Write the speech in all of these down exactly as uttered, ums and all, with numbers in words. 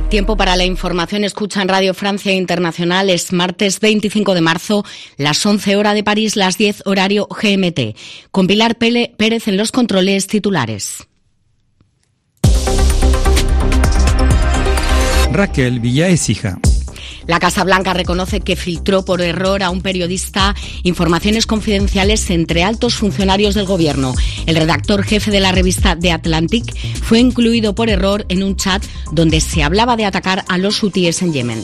Tiempo para la información. Escucha en Radio Francia Internacional. Es martes veinticinco de marzo, las once hora de París, las diez horario G M T. Con Pilar Pérez en los controles titulares. Raquel Villaécija. La Casa Blanca reconoce que filtró por error a un periodista informaciones confidenciales entre altos funcionarios del gobierno. El redactor jefe de la revista The Atlantic fue incluido por error en un chat donde se hablaba de atacar a los hutíes en Yemen.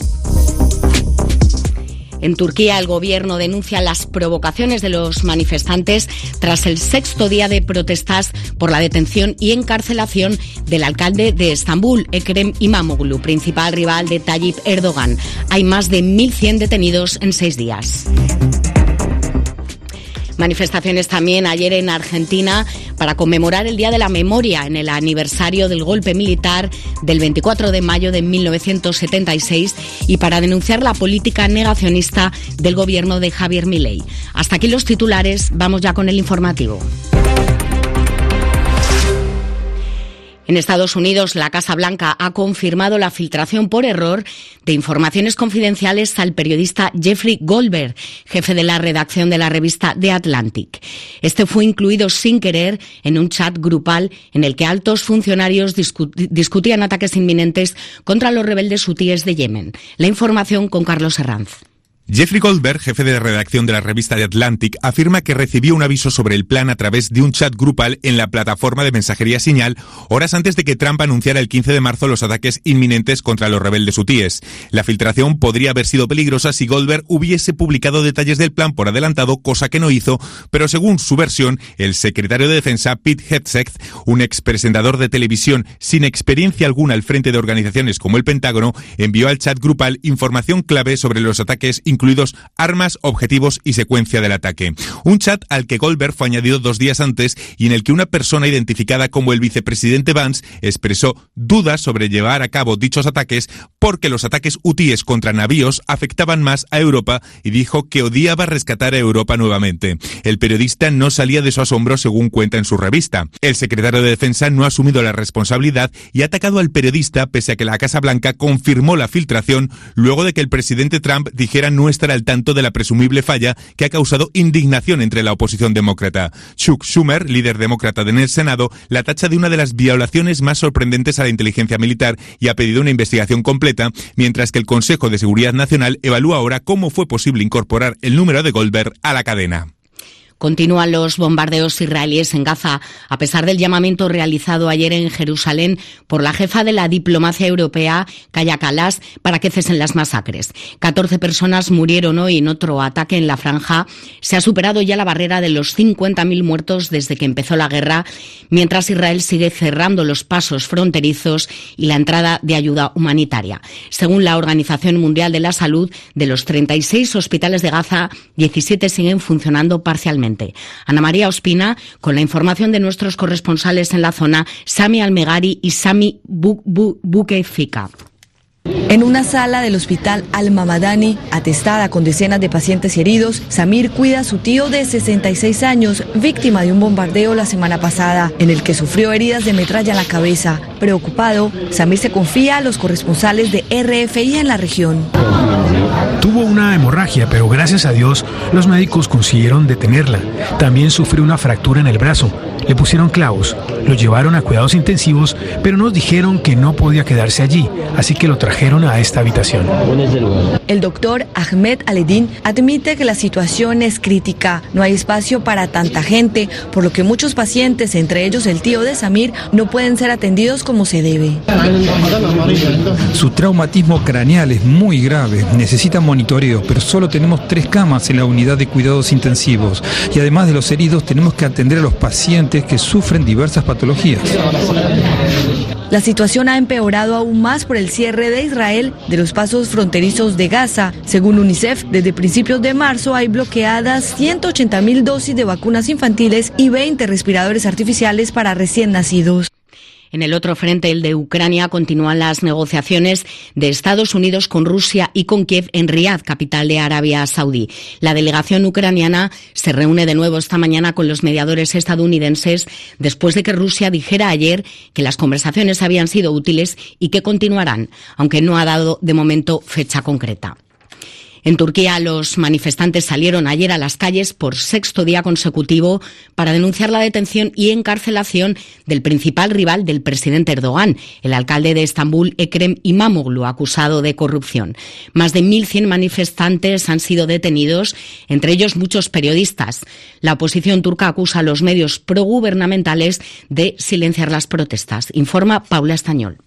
En Turquía, el gobierno denuncia las provocaciones de los manifestantes tras el sexto día de protestas por la detención y encarcelación del alcalde de Estambul, Ekrem İmamoğlu, principal rival de Tayyip Erdogan. Hay más de mil cien detenidos en seis días. Manifestaciones también ayer en Argentina para conmemorar el Día de la Memoria en el aniversario del golpe militar del veinticuatro de mayo de mil novecientos setenta y seis y para denunciar la política negacionista del gobierno de Javier Milei. Hasta aquí los titulares, vamos ya con el informativo. En Estados Unidos, la Casa Blanca ha confirmado la filtración por error de informaciones confidenciales al periodista Jeffrey Goldberg, jefe de la redacción de la revista The Atlantic. Este fue incluido sin querer en un chat grupal en el que altos funcionarios discu- discutían ataques inminentes contra los rebeldes hutíes de Yemen. La información con Carlos Herranz. Jeffrey Goldberg, jefe de redacción de la revista The Atlantic, afirma que recibió un aviso sobre el plan a través de un chat grupal en la plataforma de mensajería Signal, horas antes de que Trump anunciara el quince de marzo los ataques inminentes contra los rebeldes hutíes. La filtración podría haber sido peligrosa si Goldberg hubiese publicado detalles del plan por adelantado, cosa que no hizo, pero según su versión, el secretario de Defensa, Pete Hegseth, un expresentador de televisión sin experiencia alguna al frente de organizaciones como el Pentágono, envió al chat grupal información clave sobre los ataques incluidos armas, objetivos y secuencia del ataque. Un chat al que Goldberg fue añadido dos días antes y en el que una persona identificada como el vicepresidente Vance expresó dudas sobre llevar a cabo dichos ataques porque los ataques hutíes contra navíos afectaban más a Europa y dijo que odiaba rescatar a Europa nuevamente. El periodista no salía de su asombro según cuenta en su revista. El secretario de Defensa no ha asumido la responsabilidad y ha atacado al periodista pese a que la Casa Blanca confirmó la filtración luego de que el presidente Trump dijera no estar al tanto de la presumible falla que ha causado indignación entre la oposición demócrata. Chuck Schumer, líder demócrata en el Senado, la tacha de una de las violaciones más sorprendentes a la inteligencia militar y ha pedido una investigación completa, mientras que el Consejo de Seguridad Nacional evalúa ahora cómo fue posible incorporar el número de Goldberg a la cadena. Continúan los bombardeos israelíes en Gaza, a pesar del llamamiento realizado ayer en Jerusalén por la jefa de la diplomacia europea, Kaja Kallas, para que cesen las masacres. catorce personas murieron hoy en otro ataque en la franja. Se ha superado ya la barrera de los cincuenta mil muertos desde que empezó la guerra, mientras Israel sigue cerrando los pasos fronterizos y la entrada de ayuda humanitaria. Según la Organización Mundial de la Salud, de los treinta y seis hospitales de Gaza, diecisiete siguen funcionando parcialmente. Ana María Ospina, con la información de nuestros corresponsales en la zona, Sami Almegari y Sami Bukefika. En una sala del hospital Al-Mamadani, atestada con decenas de pacientes heridos, Samir cuida a su tío de sesenta y seis años, víctima de un bombardeo la semana pasada, en el que sufrió heridas de metralla en la cabeza. Preocupado, Samir se confía a los corresponsales de R F I en la región. Tuvo una hemorragia, pero gracias a Dios los médicos consiguieron detenerla. También sufrió una fractura en el brazo. Le pusieron clavos, lo llevaron a cuidados intensivos, pero nos dijeron que no podía quedarse allí, así que lo trajeron a esta habitación. El doctor Ahmed Aledin admite que la situación es crítica. No hay espacio para tanta gente, por lo que muchos pacientes, entre ellos el tío de Samir, no pueden ser atendidos como se debe. Su traumatismo craneal es muy grave, necesita monitoreo, pero solo tenemos tres camas en la unidad de cuidados intensivos y además de los heridos tenemos que atender a los pacientes que sufren diversas patologías. La situación ha empeorado aún más por el cierre de Israel de los pasos fronterizos de Gaza. Según UNICEF, desde principios de marzo hay bloqueadas ciento ochenta mil dosis de vacunas infantiles y veinte respiradores artificiales para recién nacidos. En el otro frente, el de Ucrania, continúan las negociaciones de Estados Unidos con Rusia y con Kiev en Riad, capital de Arabia Saudí. La delegación ucraniana se reúne de nuevo esta mañana con los mediadores estadounidenses después de que Rusia dijera ayer que las conversaciones habían sido útiles y que continuarán, aunque no ha dado de momento fecha concreta. En Turquía, los manifestantes salieron ayer a las calles por sexto día consecutivo para denunciar la detención y encarcelación del principal rival del presidente Erdogan, el alcalde de Estambul, Ekrem İmamoğlu, acusado de corrupción. Más de mil cien manifestantes han sido detenidos, entre ellos muchos periodistas. La oposición turca acusa a los medios progubernamentales de silenciar las protestas. Informa Paula Estañol.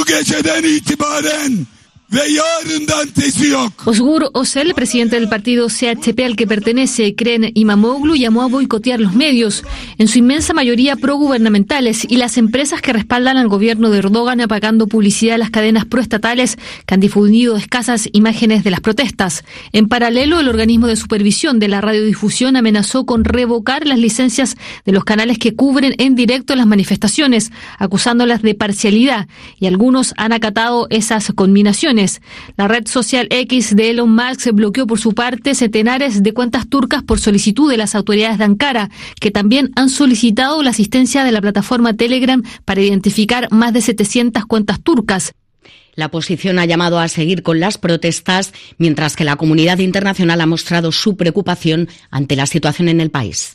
Özgur Özel, presidente del partido C H P al que pertenece Ekrem İmamoğlu, llamó a boicotear los medios, en su inmensa mayoría progubernamentales, y las empresas que respaldan al gobierno de Erdogan, apagando publicidad a las cadenas proestatales que han difundido escasas imágenes de las protestas. En paralelo, el organismo de supervisión de la radiodifusión amenazó con revocar las licencias de los canales que cubren en directo las manifestaciones, acusándolas de parcialidad, y algunos han acatado esas conminaciones. La red social X de Elon Musk bloqueó por su parte centenares de cuentas turcas por solicitud de las autoridades de Ankara, que también han solicitado la asistencia de la plataforma Telegram para identificar más de setecientas cuentas turcas. La oposición ha llamado a seguir con las protestas, mientras que la comunidad internacional ha mostrado su preocupación ante la situación en el país.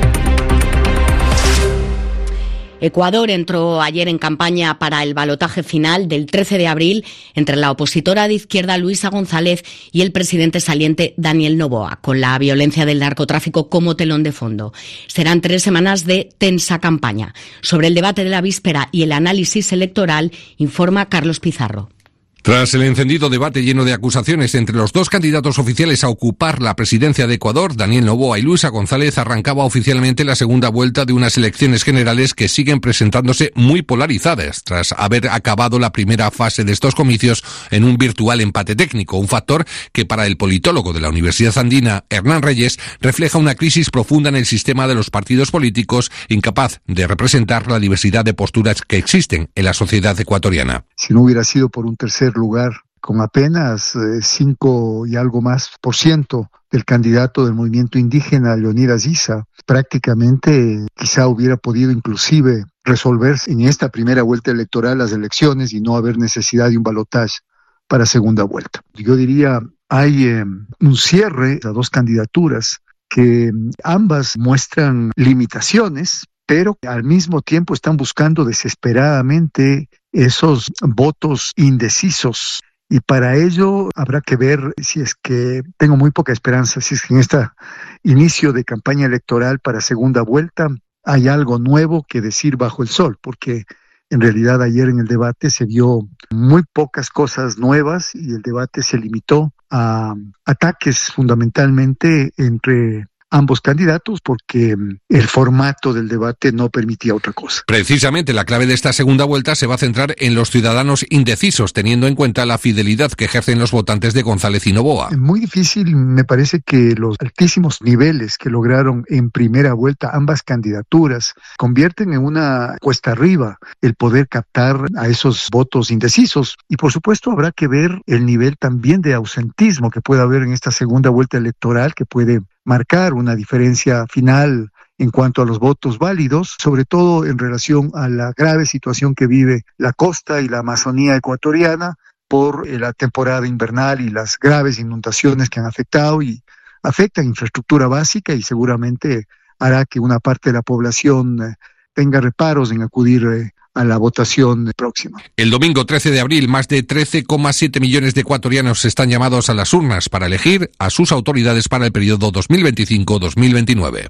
Ecuador entró ayer en campaña para el balotaje final del trece de abril entre la opositora de izquierda Luisa González y el presidente saliente Daniel Noboa, con la violencia del narcotráfico como telón de fondo. Serán tres semanas de tensa campaña. Sobre el debate de la víspera y el análisis electoral, informa Carlos Pizarro. Tras el encendido debate lleno de acusaciones entre los dos candidatos oficiales a ocupar la presidencia de Ecuador, Daniel Noboa y Luisa González, arrancaba oficialmente la segunda vuelta de unas elecciones generales que siguen presentándose muy polarizadas, tras haber acabado la primera fase de estos comicios en un virtual empate técnico, un factor que para el politólogo de la Universidad Andina, Hernán Reyes, refleja una crisis profunda en el sistema de los partidos políticos, incapaz de representar la diversidad de posturas que existen en la sociedad ecuatoriana. Si no hubiera sido por un tercer lugar, con apenas cinco y algo más por ciento del candidato del movimiento indígena, Leonidas Issa, prácticamente quizá hubiera podido inclusive resolverse en esta primera vuelta electoral las elecciones y no haber necesidad de un balotaje para segunda vuelta. Yo diría, hay eh, un cierre a dos candidaturas que ambas muestran limitaciones, pero al mismo tiempo están buscando desesperadamente esos votos indecisos. Y para ello habrá que ver si es que, tengo muy poca esperanza, si es que en este inicio de campaña electoral para segunda vuelta hay algo nuevo que decir bajo el sol, porque en realidad ayer en el debate se vio muy pocas cosas nuevas y el debate se limitó a ataques fundamentalmente entre ambos candidatos porque el formato del debate no permitía otra cosa. Precisamente la clave de esta segunda vuelta se va a centrar en los ciudadanos indecisos, teniendo en cuenta la fidelidad que ejercen los votantes de González y Noboa. Es muy difícil, me parece que los altísimos niveles que lograron en primera vuelta ambas candidaturas convierten en una cuesta arriba el poder captar a esos votos indecisos. Y por supuesto habrá que ver el nivel también de ausentismo que puede haber en esta segunda vuelta electoral, que puede marcar una diferencia final en cuanto a los votos válidos, sobre todo en relación a la grave situación que vive la costa y la Amazonía ecuatoriana por la temporada invernal y las graves inundaciones que han afectado y afectan infraestructura básica y seguramente hará que una parte de la población tenga reparos en acudir a la votación próxima. El domingo trece de abril, más de trece coma siete millones de ecuatorianos están llamados a las urnas para elegir a sus autoridades para el periodo dos mil veinticinco a dos mil veintinueve.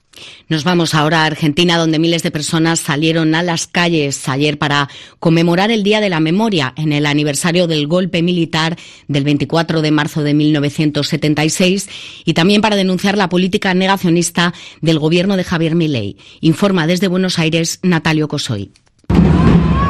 Nos vamos ahora a Argentina, donde miles de personas salieron a las calles ayer para conmemorar el Día de la Memoria en el aniversario del golpe militar del veinticuatro de marzo de mil novecientos setenta y seis y también para denunciar la política negacionista del gobierno de Javier Milei. Informa desde Buenos Aires Natalio Cosoy.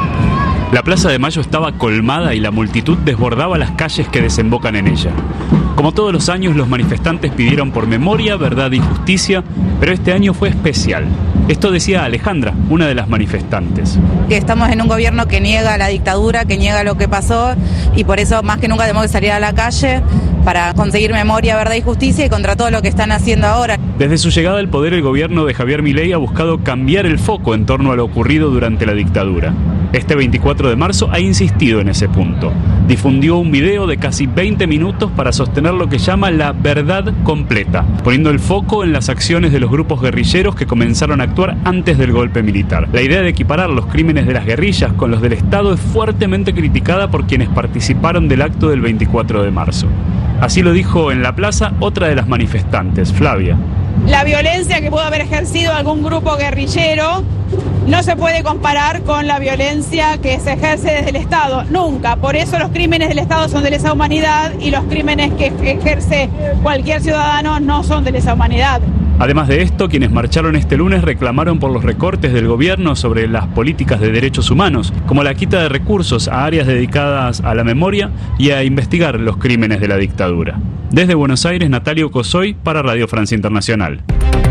La Plaza de Mayo estaba colmada y la multitud desbordaba las calles que desembocan en ella. Como todos los años, los manifestantes pidieron por memoria, verdad y justicia, pero este año fue especial. Esto decía Alejandra, una de las manifestantes. Que estamos en un gobierno que niega la dictadura, que niega lo que pasó, y por eso más que nunca tenemos que salir a la calle para conseguir memoria, verdad y justicia y contra todo lo que están haciendo ahora. Desde su llegada al poder, el gobierno de Javier Milei ha buscado cambiar el foco en torno a lo ocurrido durante la dictadura. Este veinticuatro de marzo ha insistido en ese punto. Difundió un video de casi veinte minutos para sostener lo que llama la verdad completa, poniendo el foco en las acciones de los grupos guerrilleros que comenzaron a actuar antes del golpe militar. La idea de equiparar los crímenes de las guerrillas con los del Estado es fuertemente criticada por quienes participaron del acto del veinticuatro de marzo. Así lo dijo en la plaza otra de las manifestantes, Flavia. La violencia que pudo haber ejercido algún grupo guerrillero no se puede comparar con la violencia que se ejerce desde el Estado, nunca. Por eso los crímenes del Estado son de lesa humanidad y los crímenes que ejerce cualquier ciudadano no son de lesa humanidad. Además de esto, quienes marcharon este lunes reclamaron por los recortes del gobierno sobre las políticas de derechos humanos, como la quita de recursos a áreas dedicadas a la memoria y a investigar los crímenes de la dictadura. Desde Buenos Aires, Natalio Cosoy para Radio Francia Internacional.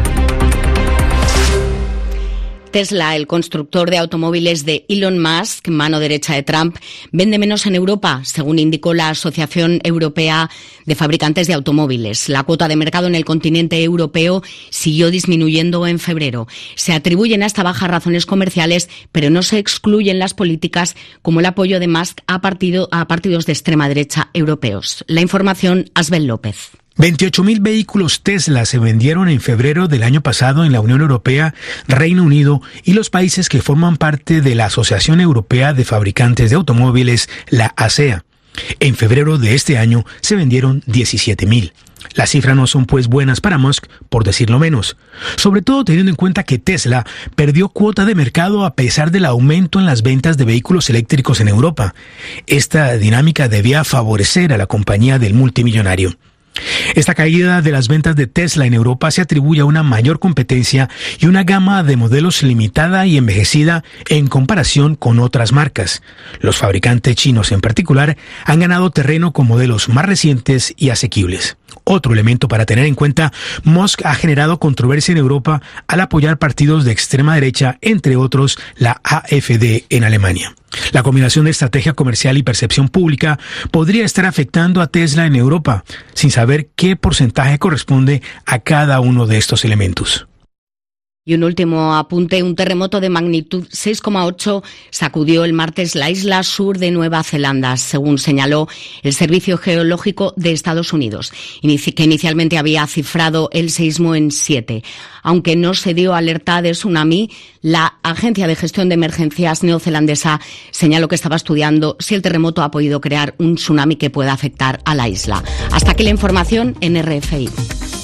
Tesla, el constructor de automóviles de Elon Musk, mano derecha de Trump, vende menos en Europa, según indicó la Asociación Europea de Fabricantes de Automóviles. La cuota de mercado en el continente europeo siguió disminuyendo en febrero. Se atribuyen a esta baja razones comerciales, pero no se excluyen las políticas como el apoyo de Musk a, partido, a partidos de extrema derecha europeos. La información, Asbel López. veintiocho mil vehículos Tesla se vendieron en febrero del año pasado en la Unión Europea, Reino Unido y los países que forman parte de la Asociación Europea de Fabricantes de Automóviles, la A S E A. En febrero de este año se vendieron diecisiete mil. Las cifras no son pues buenas para Musk, por decirlo menos, sobre todo teniendo en cuenta que Tesla perdió cuota de mercado a pesar del aumento en las ventas de vehículos eléctricos en Europa. Esta dinámica debía favorecer a la compañía del multimillonario. Esta caída de las ventas de Tesla en Europa se atribuye a una mayor competencia y una gama de modelos limitada y envejecida en comparación con otras marcas. Los fabricantes chinos en particular han ganado terreno con modelos más recientes y asequibles. Otro elemento para tener en cuenta, Musk ha generado controversia en Europa al apoyar partidos de extrema derecha, entre otros la A F D en Alemania. La combinación de estrategia comercial y percepción pública podría estar afectando a Tesla en Europa, sin saber qué porcentaje corresponde a cada uno de estos elementos. Y un último apunte, un terremoto de magnitud seis coma ocho sacudió el martes la isla sur de Nueva Zelanda, según señaló el Servicio Geológico de Estados Unidos, que inicialmente había cifrado el seísmo en siete. Aunque no se dio alerta de tsunami, la Agencia de Gestión de Emergencias neozelandesa señaló que estaba estudiando si el terremoto ha podido crear un tsunami que pueda afectar a la isla. Hasta aquí la información en R F I.